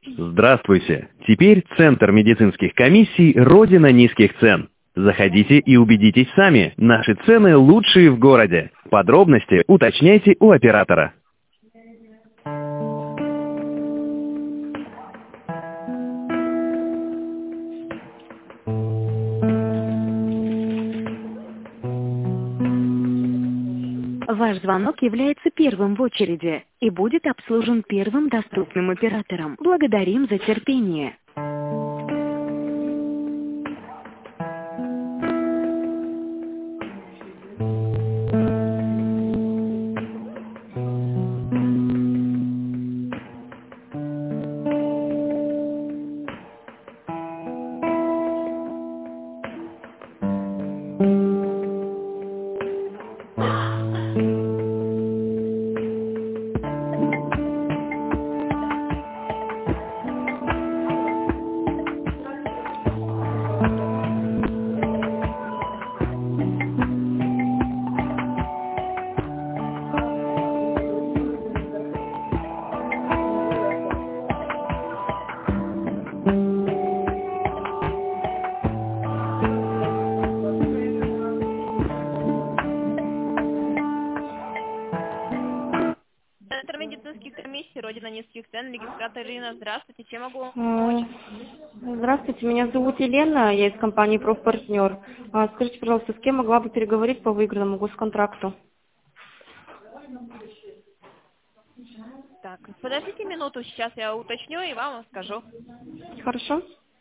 Здравствуйте! Теперь Центр медицинских комиссий «Родина низких цен». Заходите и убедитесь сами, наши цены лучшие в городе. Подробности уточняйте у оператора. Ваш звонок является первым в очереди и будет обслужен первым доступным оператором. Благодарим за терпение. Центр медицинских комиссий, Родина низких цен, регистратор Ирина. Здравствуйте, чем могу вам А, помочь? Здравствуйте, меня зовут Елена, я из компании «Профпартнер». Скажите, пожалуйста, с кем могла бы переговорить по выигранному госконтракту? Так, подождите минуту, сейчас я уточню и вам скажу. Хорошо?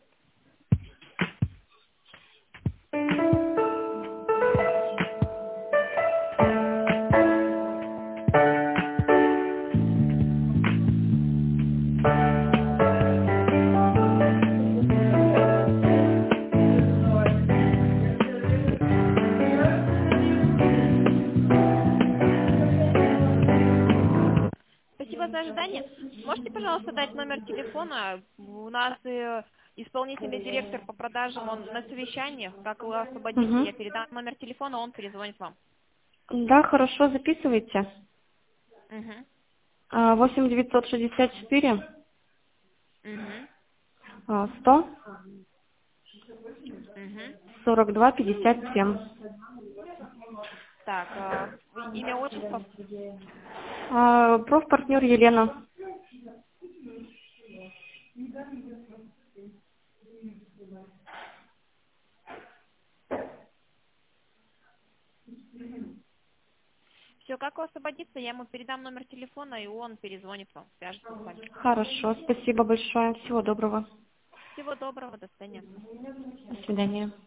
Спасибо за ожидание. Можете, пожалуйста, дать номер телефона? У нас исполнительный директор по продажам, он на совещании. Как вы освободите, Угу. я передам номер телефона, он перезвонит вам. Да, хорошо, записывайте. Угу. 8 964 Угу. 100 Угу. 42 57. Так, имя, отчество? Профпартнер Елена. Все, как вы освободиться, я ему передам номер телефона, и он перезвонит вам, свяжется с вами. Хорошо, спасибо большое. Всего доброго. Всего доброго, до свидания. До свидания.